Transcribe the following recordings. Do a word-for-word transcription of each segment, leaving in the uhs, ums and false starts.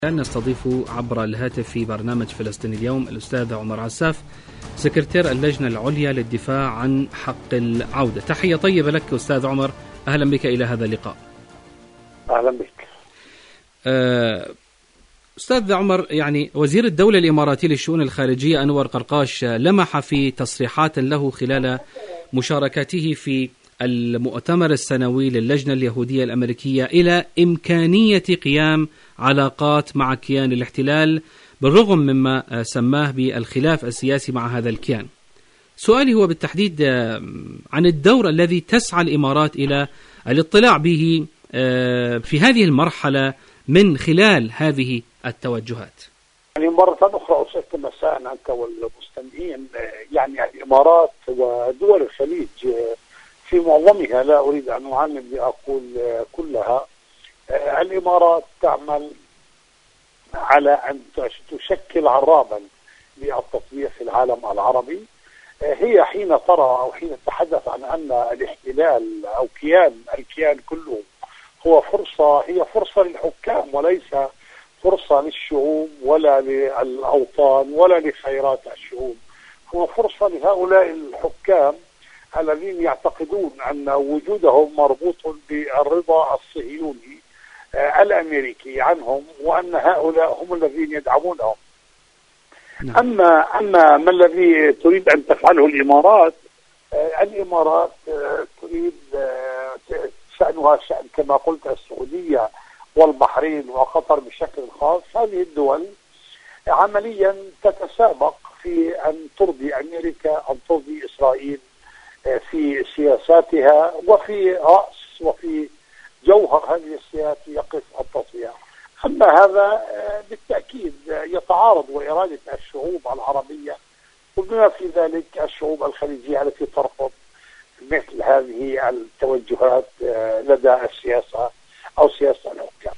نستضيف عبر الهاتف في برنامج فلسطين اليوم الأستاذ عمر عساف، سكرتير اللجنة العليا للدفاع عن حق العودة. تحية طيبة لك أستاذ عمر، أهلا بك إلى هذا اللقاء. أهلا بك. أستاذ عمر، يعني وزير الدولة الإماراتي للشؤون الخارجية أنور قرقاش لمح في تصريحات له خلال مشاركته في المؤتمر السنوي للجنة اليهودية الأمريكية إلى إمكانية قيام علاقات مع كيان الاحتلال بالرغم مما سماه بالخلاف السياسي مع هذا الكيان. سؤالي هو بالتحديد عن الدور الذي تسعى الإمارات إلى الاطلاع به في هذه المرحلة من خلال هذه التوجهات. يعني مرة أخرى أسألك مساء أنت والمستمعين، يعني الإمارات ودول الخليج في معظمها، لا أريد أن أعمم لأقول كلها، الإمارات تعمل على أن تشكل عرابا للتطبيع في العالم العربي. هي حين ترى أو حين تتحدث عن أن الاحتلال أو كيان الكيان كله هو فرصة، هي فرصة للحكام وليس فرصة للشعوب ولا للأوطان ولا لخيرات الشعوب. هو فرصة لهؤلاء الحكام الذين يعتقدون أن وجودهم مربوط بالرضا الصهيوني الأمريكي عنهم وأن هؤلاء هم الذين يدعمونهم. نعم. أما أما ما الذي تريد أن تفعله الإمارات؟ الإمارات تريد شأنها شأن كما قلت السعودية والبحرين وقطر بشكل خاص. هذه الدول عمليا تتسابق في أن ترضي أمريكا، أن ترضي إسرائيل في سياساتها، وفي رأس وفي جوهر هذه السياسات يقف التطبيع. أما هذا بالتأكيد يتعارض وإرادة الشعوب العربية وبما في ذلك الشعوب الخليجية التي ترفض مثل هذه التوجهات لدى السياسة أو سياسة الحكام.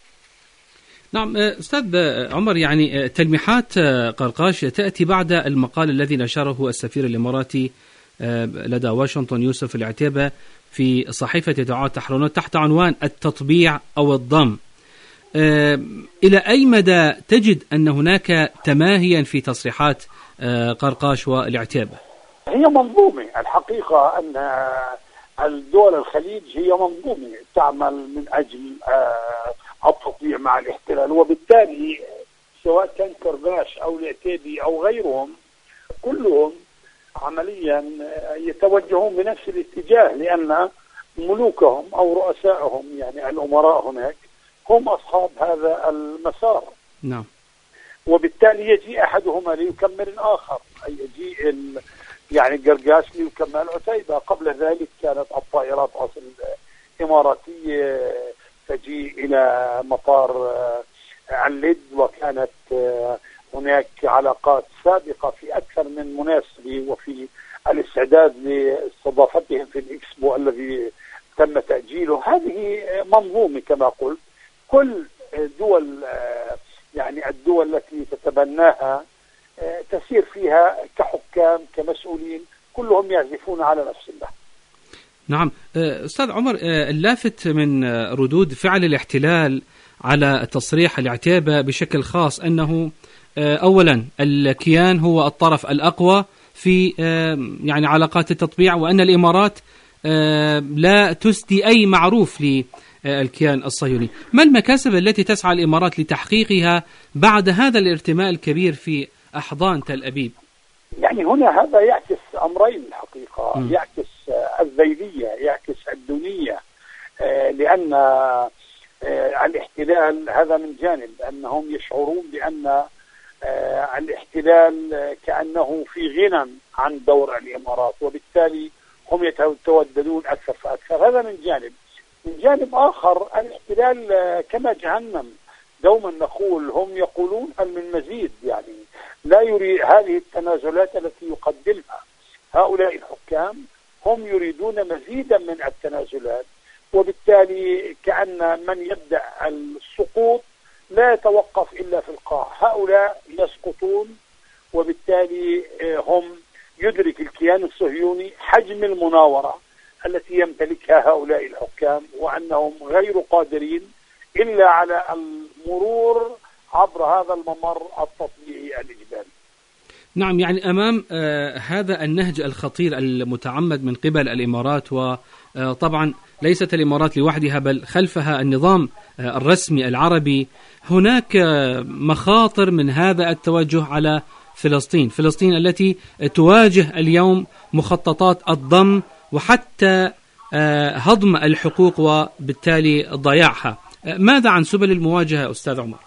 نعم أستاذ عمر، يعني تلميحات قرقاش تأتي بعد المقال الذي نشره السفير الإماراتي لدى واشنطن يوسف العتيبة في صحيفة دعاة تحرنوت تحت عنوان التطبيع أو الضم. إلى أي مدى تجد أن هناك تماهيا في تصريحات قرقاش والعتيبة؟ هي منظومة. الحقيقة أن الدول الخليج هي منظومة تعمل من أجل التطبيع مع الاحتلال، وبالتالي سواء كان قرقاش أو العتيبي أو غيرهم كلهم عمليا يتوجهون بنفس الاتجاه، لأن ملوكهم أو رؤسائهم يعني الأمراء هناك هم أصحاب هذا المسار. نعم. وبالتالي يجي أحدهما ليكمل الآخر، أي يجي يعني قرقاش ليكمل عتيبة. قبل ذلك كانت الطائرات أصل إماراتية تجي إلى مطار اللد، وكانت هناك علاقات سابقة في أكثر من مناسبة وفي الاستعداد لاستضافتهم في الإكسبو الذي تم تأجيله. هذه منظومة كما قلت، كل دول يعني الدول التي تتبناها تسير فيها كحكام كمسؤولين كلهم يعزفون على نفس الله. نعم أستاذ عمر، اللافت من ردود فعل الاحتلال على تصريح العتيبة بشكل خاص أنه أولا الكيان هو الطرف الأقوى في يعني علاقات التطبيع، وأن الإمارات لا تسدي أي معروف للكيان الصهيوني. ما المكاسب التي تسعى الإمارات لتحقيقها بعد هذا الارتماء الكبير في أحضان تل أبيب؟ يعني هنا هذا يعكس أمرين الحقيقة. م. يعكس الذيلية، يعكس الدونية، لأن الاحتلال هذا من جانب أنهم يشعرون بأن الاحتلال كأنه في غنى عن دور الإمارات، وبالتالي هم يتوددون أكثر فأكثر. هذا من جانب. من جانب آخر الاحتلال كما جهنم دوما نقول، هم يقولون هل من مزيد، يعني لا يريد هذه التنازلات التي يقدمها هؤلاء الحكام، هم يريدون مزيدا من التنازلات، وبالتالي كأن من يبدأ السقوط لا يتوقف إلا في القاع. هؤلاء يسقطون، وبالتالي هم يدرك الكيان الصهيوني حجم المناورة التي يمتلكها هؤلاء الحكام، وأنهم غير قادرين إلا على المرور عبر هذا الممر التطبيعي الإجباري. نعم، يعني أمام آه هذا النهج الخطير المتعمد من قبل الإمارات، وطبعا ليست الإمارات لوحدها بل خلفها النظام آه الرسمي العربي، هناك آه مخاطر من هذا التوجه على فلسطين فلسطين التي تواجه اليوم مخططات الضم وحتى آه هضم الحقوق وبالتالي ضياعها. آه ماذا عن سبل المواجهة أستاذ عمر؟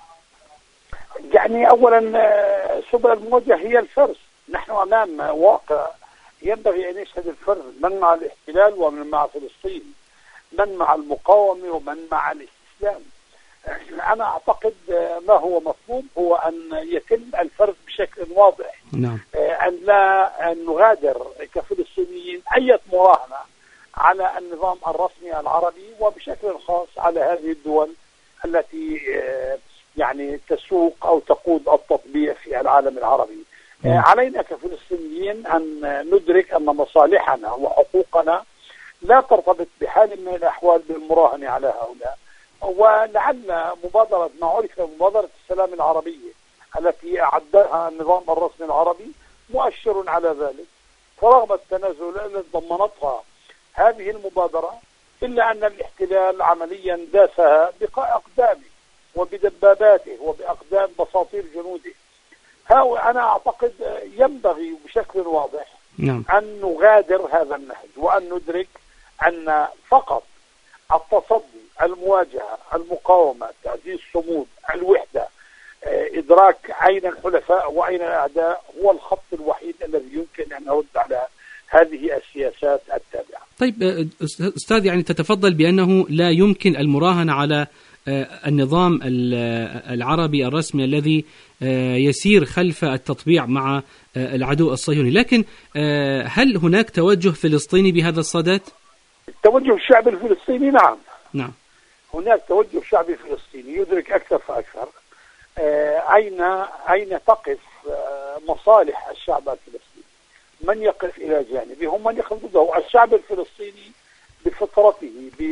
يعني أولا سبل المواجهة هي الفرز. نحن أمام واقع ينبغي أن يشهد الفرز، من مع الاحتلال ومن مع فلسطين، من مع المقاومة ومن مع الاستسلام. أنا أعتقد ما هو مطلوب هو أن يتم الفرز بشكل واضح. نعم. أن لا أن نغادر كفلسطينيين أي مراهنة على النظام الرسمي العربي، وبشكل خاص على هذه الدول التي يعني تسوق أو تقود التطبيع في العالم العربي. م. علينا كفلسطينيين أن ندرك أن مصالحنا وحقوقنا لا ترتبط بحال من الأحوال بالمراهنة على هؤلاء. ولعل مبادرة ما عرف مبادرة السلام العربية التي أعدها النظام الرسمي العربي مؤشر على ذلك. فرغم التنازل التي ضمنتها هذه المبادرة، إلا أن الاحتلال عمليا داسها بأقدامه وبدباباته وبأقدام بساطير جنوده. أنا أعتقد ينبغي بشكل واضح نعم. أن نغادر هذا النهج، وأن ندرك أن فقط التصدي، المواجهة، المقاومة، تعزيز الصمود، الوحدة، إدراك أين الحلفاء وأين الأعداء هو الخط الوحيد الذي يمكن أن نرد على هذه السياسات التابعة. طيب أستاذ، يعني تتفضل بأنه لا يمكن المراهنة على النظام العربي الرسمي الذي يسير خلف التطبيع مع العدو الصهيوني، لكن هل هناك توجه فلسطيني بهذا الصدد؟ التوجه الشعبي الفلسطيني نعم. نعم. هناك توجه شعبي فلسطيني يدرك أكثر فأكثر أين أين تقف مصالح الشعب الفلسطيني، من يقف إلى جانبه هم من يقف ضده. الشعب الفلسطيني بفطرته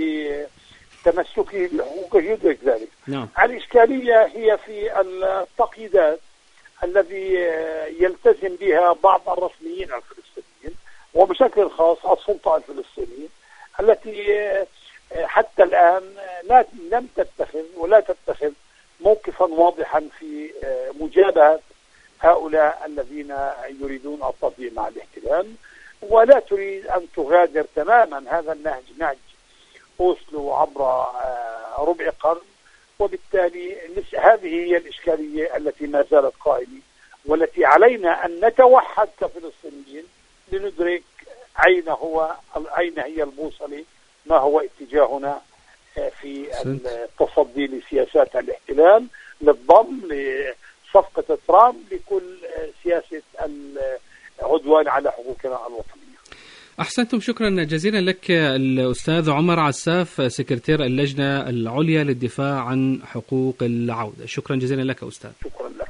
بتمسكه بحقوقه يدرك ذلك. نعم. الإشكالية هي في التقييدات الذي يلتزم بها بعض الرسميين الفلسطينيين وبشكل خاص السلطة الفلسطينية التي حتى الآن لا لم تتخذ ولا تتخذ موقفا واضحا في مجابهة هؤلاء الذين يريدون التطبيع مع الاحتلال، ولا تريد أن تغادر تماما هذا النهج، نهج أوسلو عبر ربع قرن. وبالتالي هذه هي الإشكالية التي ما زالت قائمة، والتي علينا أن نتوحد كفلسطينيين لندرك أين هو أين هي البوصلة، ما هو اتجاهنا في التصدي لسياسات الاحتلال، للضم، لصفقة ترامب، لكل سياسة العدوان على حقوقنا الوطنية. أحسنتم، شكرا جزيلا لك الأستاذ عمر عساف، سكرتير اللجنة العليا للدفاع عن حقوق العودة. شكرا جزيلا لك أستاذ. شكرا لك.